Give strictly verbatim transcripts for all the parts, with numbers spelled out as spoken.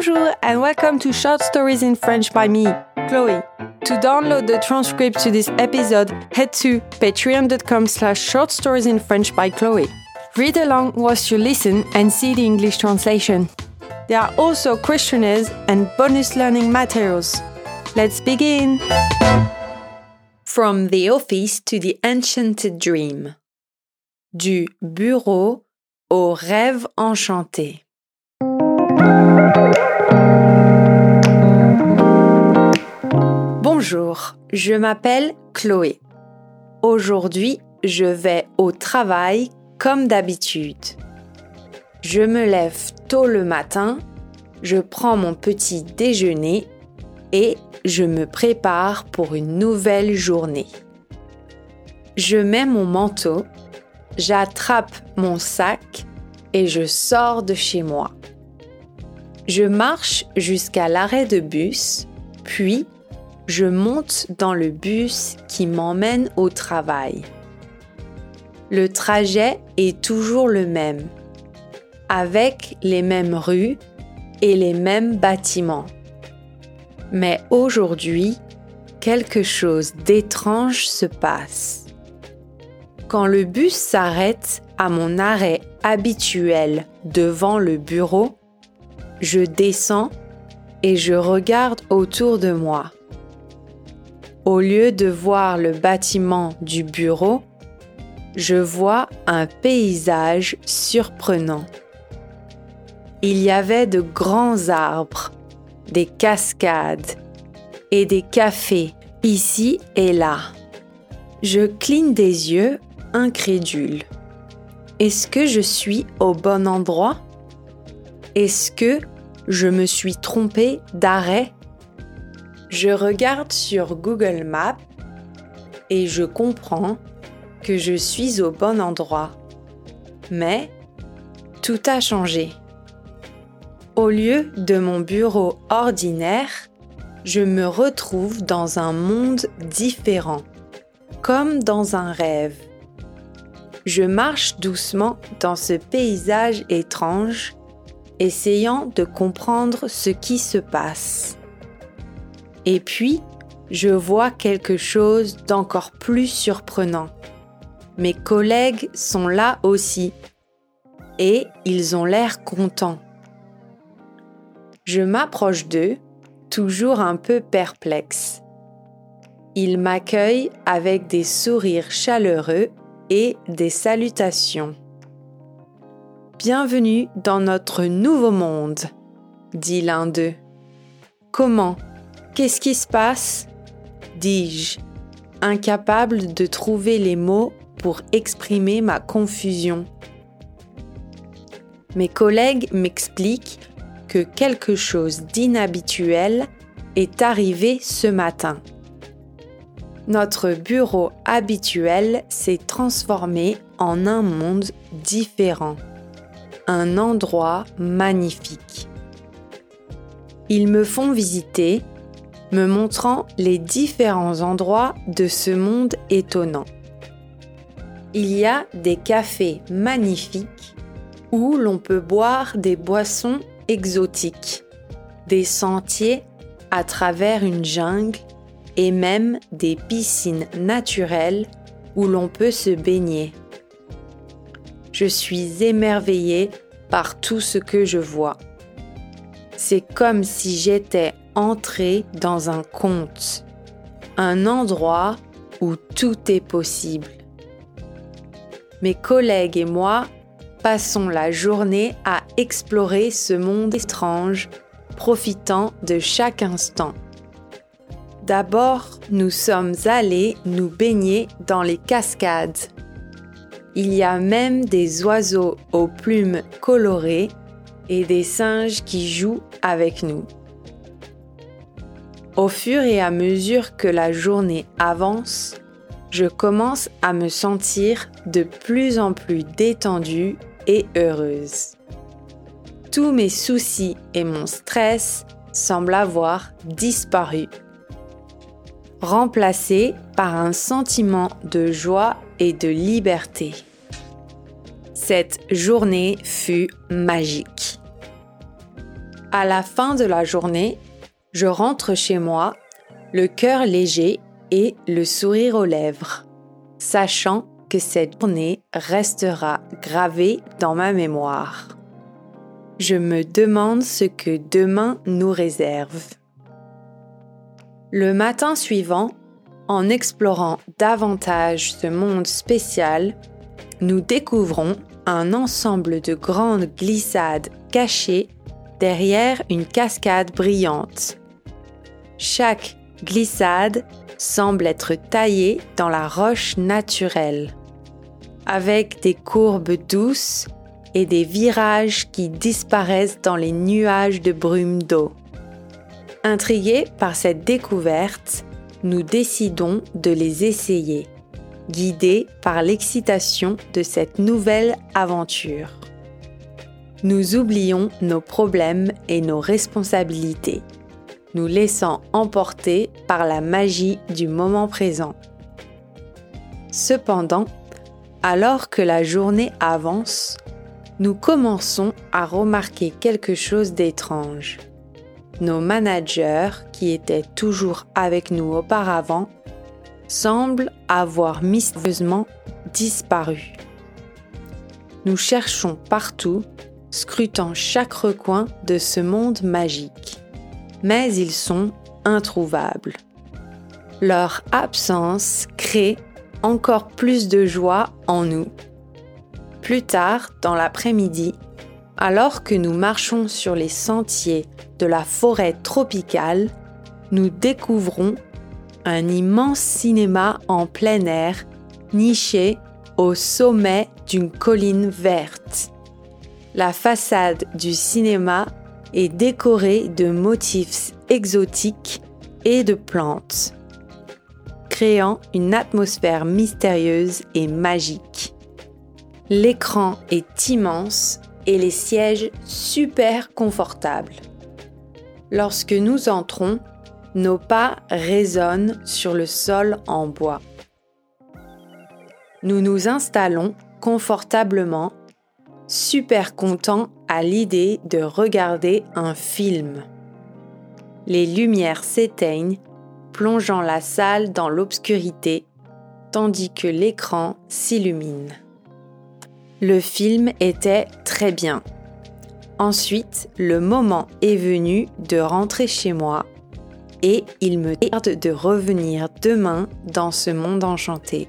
Bonjour and welcome to Short Stories in French by me, Chloe. To download the transcript to this episode, head to patreon.com slash short stories in French by Chloe. Read along whilst you listen and see the English translation. There are also questionnaires and bonus learning materials. Let's begin! From the office to the enchanted dream. Du bureau au rêve enchanté. Bonjour, je m'appelle Chloé. Aujourd'hui, je vais au travail comme d'habitude. Je me lève tôt le matin, je prends mon petit déjeuner et je me prépare pour une nouvelle journée. Je mets mon manteau, j'attrape mon sac et je sors de chez moi. Je marche jusqu'à l'arrêt de bus, puis je monte dans le bus qui m'emmène au travail. Le trajet est toujours le même, avec les mêmes rues et les mêmes bâtiments. Mais aujourd'hui, quelque chose d'étrange se passe. Quand le bus s'arrête à mon arrêt habituel devant le bureau, je descends et je regarde autour de moi. Au lieu de voir le bâtiment du bureau, je vois un paysage surprenant. Il y avait de grands arbres, des cascades et des cafés ici et là. Je cligne des yeux, incrédule. Est-ce que je suis au bon endroit? Est-ce que je me suis trompée d'arrêt? Je regarde sur Google Maps et je comprends que je suis au bon endroit. Mais tout a changé. Au lieu de mon bureau ordinaire, je me retrouve dans un monde différent, comme dans un rêve. Je marche doucement dans ce paysage étrange, essayant de comprendre ce qui se passe. Et puis, je vois quelque chose d'encore plus surprenant. Mes collègues sont là aussi, et ils ont l'air contents. Je m'approche d'eux, toujours un peu perplexe. Ils m'accueillent avec des sourires chaleureux et des salutations. Bienvenue dans notre nouveau monde, dit l'un d'eux. Comment? Qu'est-ce qui se passe? Dis-je, incapable de trouver les mots pour exprimer ma confusion. Mes collègues m'expliquent que quelque chose d'inhabituel est arrivé ce matin. Notre bureau habituel s'est transformé en un monde différent. Un endroit magnifique. Ils me font visiter, me montrant les différents endroits de ce monde étonnant. Il y a des cafés magnifiques où l'on peut boire des boissons exotiques, des sentiers à travers une jungle et même des piscines naturelles où l'on peut se baigner. Je suis émerveillée par tout ce que je vois. C'est comme si j'étais entrée dans un conte, un endroit où tout est possible. Mes collègues et moi passons la journée à explorer ce monde étrange, profitant de chaque instant. D'abord, nous sommes allés nous baigner dans les cascades. Il y a même des oiseaux aux plumes colorées et des singes qui jouent avec nous. Au fur et à mesure que la journée avance, je commence à me sentir de plus en plus détendue et heureuse. Tous mes soucis et mon stress semblent avoir disparu, remplacés par un sentiment de joie et de liberté. Cette journée fut magique. À la fin de la journée, je rentre chez moi, le cœur léger et le sourire aux lèvres, sachant que cette journée restera gravée dans ma mémoire. Je me demande ce que demain nous réserve. Le matin suivant, en explorant davantage ce monde spécial, nous découvrons un ensemble de grandes glissades cachées derrière une cascade brillante. Chaque glissade semble être taillée dans la roche naturelle, avec des courbes douces et des virages qui disparaissent dans les nuages de brume d'eau. Intrigués par cette découverte, nous décidons de les essayer, guidés par l'excitation de cette nouvelle aventure. Nous oublions nos problèmes et nos responsabilités, nous laissant emporter par la magie du moment présent. Cependant, alors que la journée avance, nous commençons à remarquer quelque chose d'étrange. Nos managers, qui étaient toujours avec nous auparavant, semblent avoir mystérieusement disparu. Nous cherchons partout, scrutant chaque recoin de ce monde magique, mais ils sont introuvables. Leur absence crée encore plus de joie en nous. Plus tard, dans l'après-midi, alors que nous marchons sur les sentiers de la forêt tropicale, nous découvrons un immense cinéma en plein air, niché au sommet d'une colline verte. La façade du cinéma est décorée de motifs exotiques et de plantes, créant une atmosphère mystérieuse et magique. L'écran est immense et les sièges super confortables. Lorsque nous entrons, nos pas résonnent sur le sol en bois. Nous nous installons confortablement, super contents à l'idée de regarder un film. Les lumières s'éteignent, plongeant la salle dans l'obscurité, tandis que l'écran s'illumine. Le film était très bien. Ensuite, le moment est venu de rentrer chez moi et il me tarde de revenir demain dans ce monde enchanté.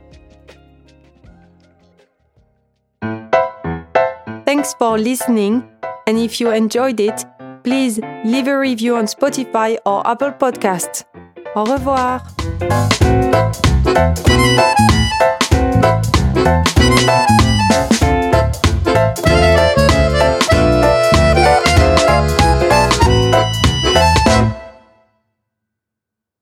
Thanks for listening, and if you enjoyed it, please leave a review on Spotify or Apple Podcasts. Au revoir!